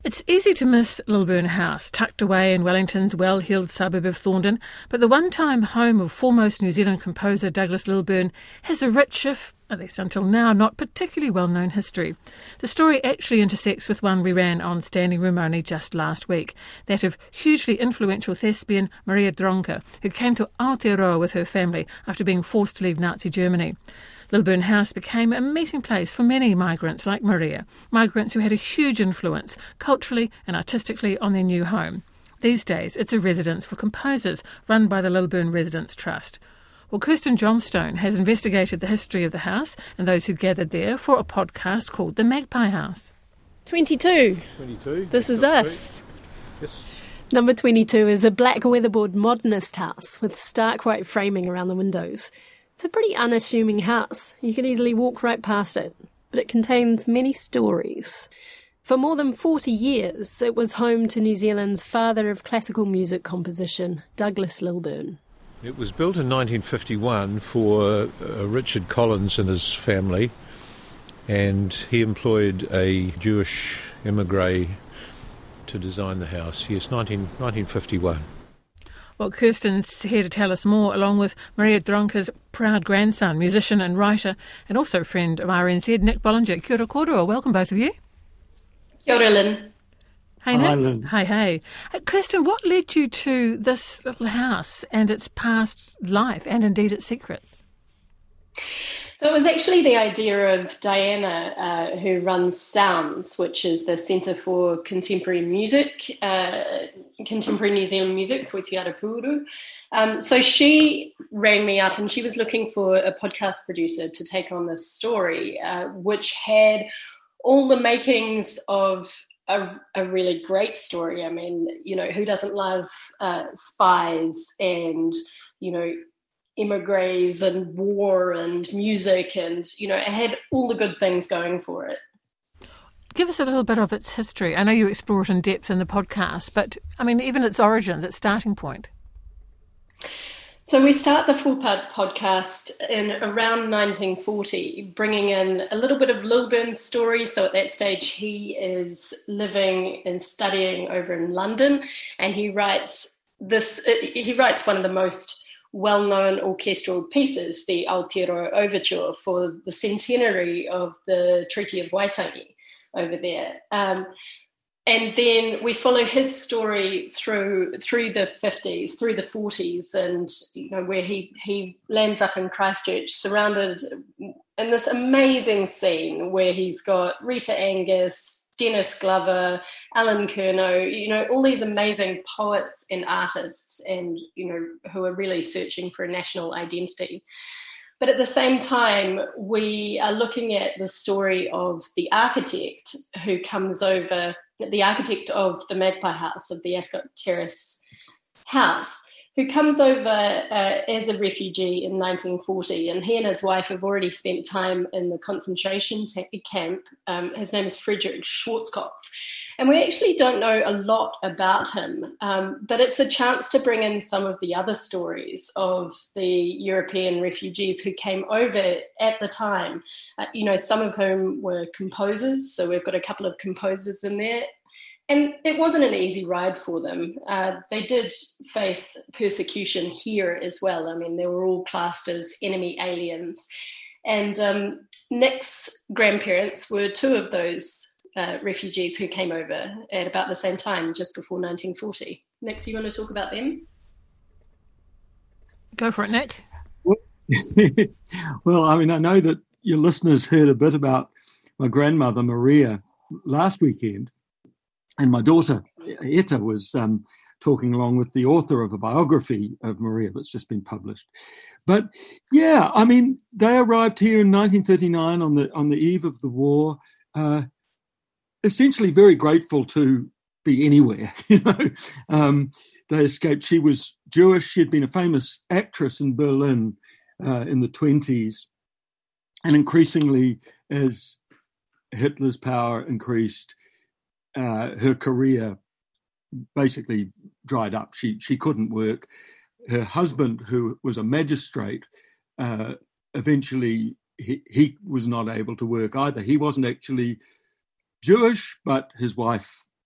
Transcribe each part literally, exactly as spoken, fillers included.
It's easy to miss Lilburn House, tucked away in Wellington's well-heeled suburb of Thorndon, but the one-time home of foremost New Zealand composer Douglas Lilburn has a rich, if, at least until now, not particularly well-known history. The story actually intersects with one we ran on Standing Room Only just last week, that of hugely influential thespian Maria Dronke, who came to Aotearoa with her family after being forced to leave Nazi Germany. Lilburn House became a meeting place for many migrants like Maria, migrants who had a huge influence culturally and artistically on their new home. These days, it's a residence for composers run by the Lilburn Residents Trust. Well, Kirsten Johnstone has investigated the history of the house and those who gathered there for a podcast called The Magpie House. twenty-two. twenty-two. This is us. Yes. Number twenty-two is a black weatherboard modernist house with stark white framing around the windows. It's a pretty unassuming house. You could easily walk right past it, but it contains many stories. For more than forty years, it was home to New Zealand's father of classical music composition, Douglas Lilburn. It was built in nineteen fifty-one for uh, Richard Collins and his family, and he employed a Jewish emigre to design the house. Yes, nineteen, nineteen fifty-one. Well, Kirsten's here to tell us more, along with Maria Dronke's proud grandson, musician and writer, and also friend of R N Z, Nick Bollinger. Kia ora kōrua. Welcome, both of you. Kia ora, Lynn. Hey, Nick. Hi, Lynn. Hey, hey. Uh, Kirsten, what led you to this little house and its past life, and indeed its secrets? So it was actually the idea of Diana, uh, who runs Sounds, which is the Centre for Contemporary Music, uh, Contemporary New Zealand Music, Toitiara Puru. Um, so she rang me up and she was looking for a podcast producer to take on this story, uh, which had all the makings of a, a really great story. I mean, you know, who doesn't love uh, spies and, you know, emigres and war and music, and you know, it had all the good things going for it. Give us a little bit of its history. I know you explore it in depth in the podcast, but I mean, even its origins, its starting point. So we start the Full Part podcast in around nineteen forty, bringing in a little bit of Lilburn's story. So at that stage, he is living and studying over in London, and he writes this. He writes one of the most well-known orchestral pieces, the Aotearoa Overture, for the centenary of the Treaty of Waitangi over there. Um, and then we follow his story through through the fifties, through the forties, and you know, where he, he lands up in Christchurch, surrounded in this amazing scene where he's got Rita Angus, Dennis Glover, Alan Curnow, you know, all these amazing poets and artists, and, you know, who are really searching for a national identity. But at the same time, we are looking at the story of the architect who comes over, the architect of the Magpie House, of the Ascot Terrace house, who comes over uh, as a refugee in nineteen forty, and he and his wife have already spent time in the concentration t- camp. Um, his name is Frederick Schwarzkopf, and we actually don't know a lot about him, um, but it's a chance to bring in some of the other stories of the European refugees who came over at the time, uh, you know, some of whom were composers, so we've got a couple of composers in there. And it wasn't an easy ride for them. Uh, they did face persecution here as well. I mean, they were all classed as enemy aliens. And um, Nick's grandparents were two of those uh, refugees who came over at about the same time, just before nineteen forty. Nick, do you want to talk about them? Go for it, Nick. Well, I mean, I know that your listeners heard a bit about my grandmother, Maria, last weekend. And my daughter, Etta, was um, talking along with the author of a biography of Maria that's just been published. But, yeah, I mean, they arrived here in nineteen thirty-nine on the on the eve of the war, uh, essentially very grateful to be anywhere. You know, um, they escaped. She was Jewish. She'd been a famous actress in Berlin uh, in the twenties. And increasingly, as Hitler's power increased, Uh, her career basically dried up. She she couldn't work. Her husband, who was a magistrate, uh, eventually he, he was not able to work either. He wasn't actually Jewish, but his wife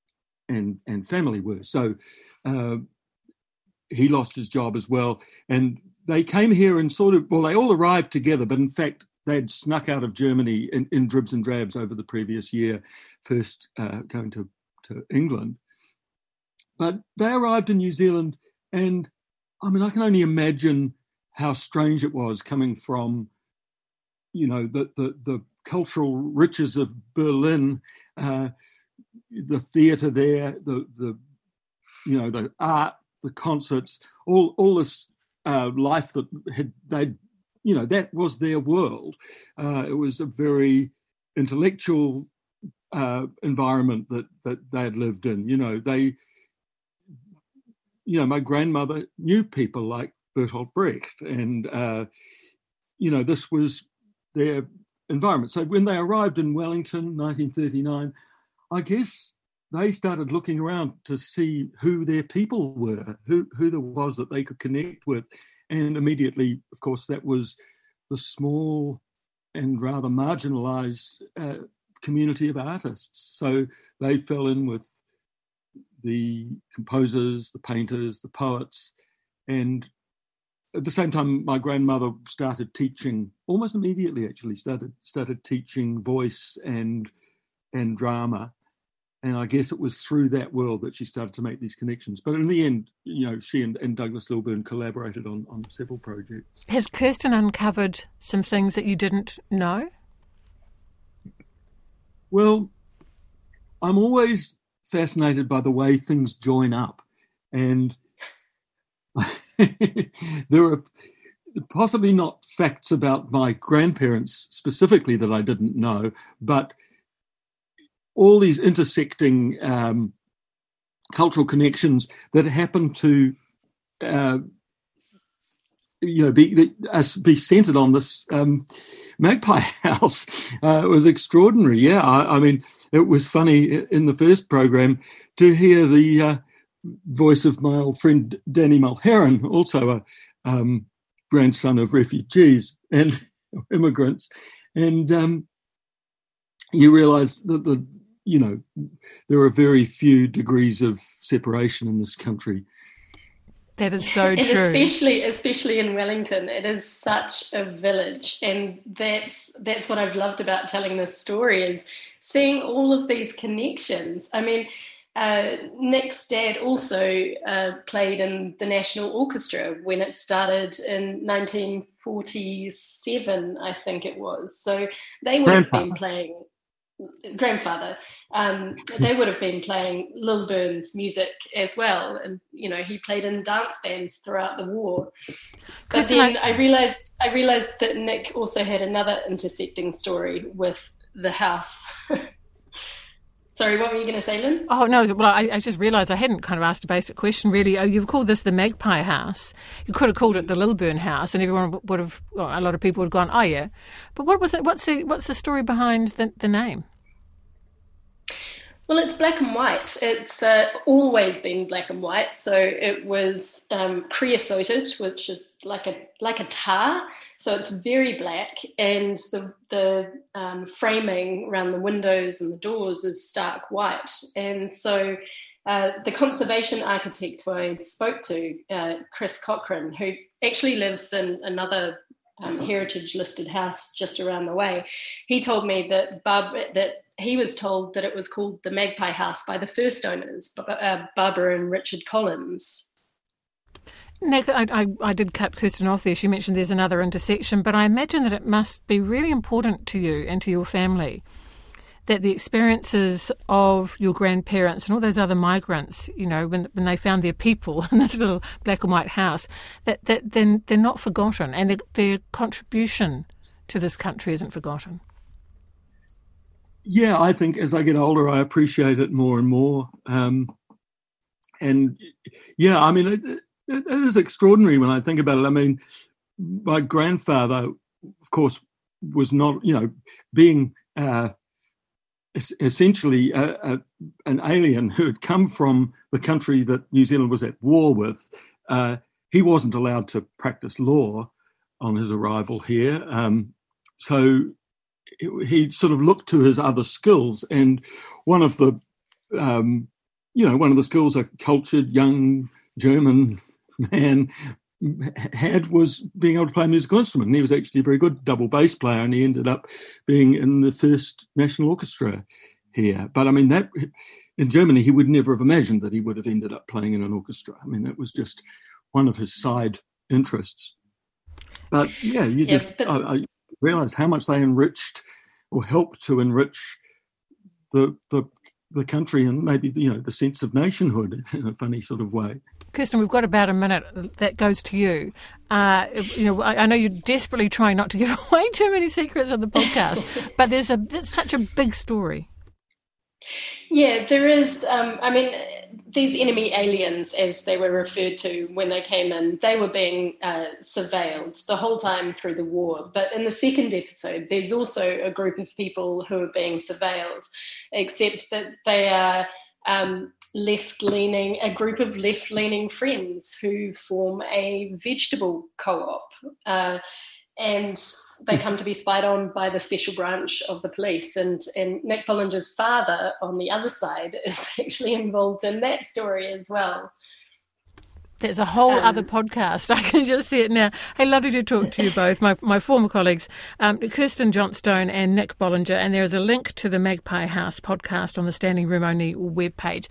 and and family were. So uh, he lost his job as well, and they came here and sort of, well, they all arrived together, but in fact they'd snuck out of Germany in, in dribs and drabs over the previous year, first uh, going to, to England. But they arrived in New Zealand, and I mean, I can only imagine how strange it was coming from, you know, the the, the cultural riches of Berlin, uh, the theatre there, the the you know the art, the concerts, all all this uh, life that had they'd you know that was their world. Uh, it was a very intellectual uh, environment that that they had lived in. You know they. You know, my grandmother knew people like Bertolt Brecht, and, uh, you know, this was their environment. So when they arrived in Wellington, nineteen thirty-nine, I guess they started looking around to see who their people were, who, who there was that they could connect with. And immediately, of course, that was the small and rather marginalised uh, community of artists. So they fell in with the composers, the painters, the poets. And at the same time, my grandmother started teaching, almost immediately actually, started started teaching voice and and drama. And I guess it was through that world that she started to make these connections. But in the end, you know, she and, and Douglas Lilburn collaborated on, on several projects. Has Kirsten uncovered some things that you didn't know? Well, I'm always fascinated by the way things join up, and there are possibly not facts about my grandparents specifically that I didn't know, but all these intersecting um, cultural connections that happen to uh, you know be us be centered on this um, Magpie House. Uh, it was extraordinary. Yeah, I, I mean, it was funny in the first program to hear the uh, voice of my old friend Danny Mulheron, also a um, grandson of refugees and immigrants, and um, you realise that the you know there are very few degrees of separation in this country. That is so and true. Especially, especially in Wellington, it is such a village, and that's that's what I've loved about telling this story is seeing all of these connections. I mean, uh, Nick's dad also uh, played in the National Orchestra when it started in nineteen forty-seven, I think it was. So they would have been playing. Grandfather, um, they would have been playing Lilburn's music as well, and you know he played in dance bands throughout the war. But then I, I realized I realized that Nick also had another intersecting story with the house. Sorry, what were you going to say, Lynn? Oh, no, well, I, I just realised I hadn't kind of asked a basic question, really. Oh, you've called this the Magpie House. You could have called it the Lilburn House, and everyone would have, well, a lot of people would have gone, oh, yeah. But what was it? What's the what's the story behind the, the name? Well, it's black and white. It's uh, always been black and white. So it was um, creosoted, which is like a like a tar. So it's very black, and the the um, framing around the windows and the doors is stark white. And so uh, the conservation architect who I spoke to, uh, Chris Cochrane, who actually lives in another um, heritage listed house just around the way, he told me that Barbara, that he was told that it was called the Magpie House by the first owners, uh, Barbara and Richard Collins. Nick, I, I, I did cut Kirsten off there. She mentioned there's another intersection, but I imagine that it must be really important to you and to your family that the experiences of your grandparents and all those other migrants, you know, when when they found their people in this little black and white house, that, that then they're not forgotten, and their, their contribution to this country isn't forgotten. Yeah, I think as I get older, I appreciate it more and more. Um, and yeah, I mean, it, it, it is extraordinary when I think about it. I mean, my grandfather, of course, was not, you know, being uh, essentially a, a, an alien who had come from the country that New Zealand was at war with. Uh, he wasn't allowed to practice law on his arrival here. Um, so he sort of looked to his other skills, and one of the um, you know, one of the skills a cultured young German man had was being able to play a musical instrument. And he was actually a very good double bass player, and he ended up being in the first national orchestra here. But I mean, that in Germany, he would never have imagined that he would have ended up playing in an orchestra. I mean, that was just one of his side interests. But yeah, you just, yeah, but- I, I realised how much they enriched or helped to enrich the the the country and maybe, you know, the sense of nationhood in a funny sort of way. Kirsten, we've got about a minute that goes to you. Uh, you know, I, I know you're desperately trying not to give away too many secrets on the podcast, but there's a there's such a big story. Yeah, there is. Um, I mean, these enemy aliens, as they were referred to when they came in, they were being uh, surveilled the whole time through the war. But in the second episode, there's also a group of people who are being surveilled, except that they are um, left-leaning, a group of left-leaning friends who form a vegetable co-op. Uh, and they come to be spied on by the special branch of the police. And, and Nick Bollinger's father, on the other side, is actually involved in that story as well. There's a whole um, other podcast. I can just see it now. Hey, lovely to talk to you both, my my former colleagues, um, Kirsten Johnstone and Nick Bollinger. And there is a link to the Magpie House podcast on the Standing Room Only webpage.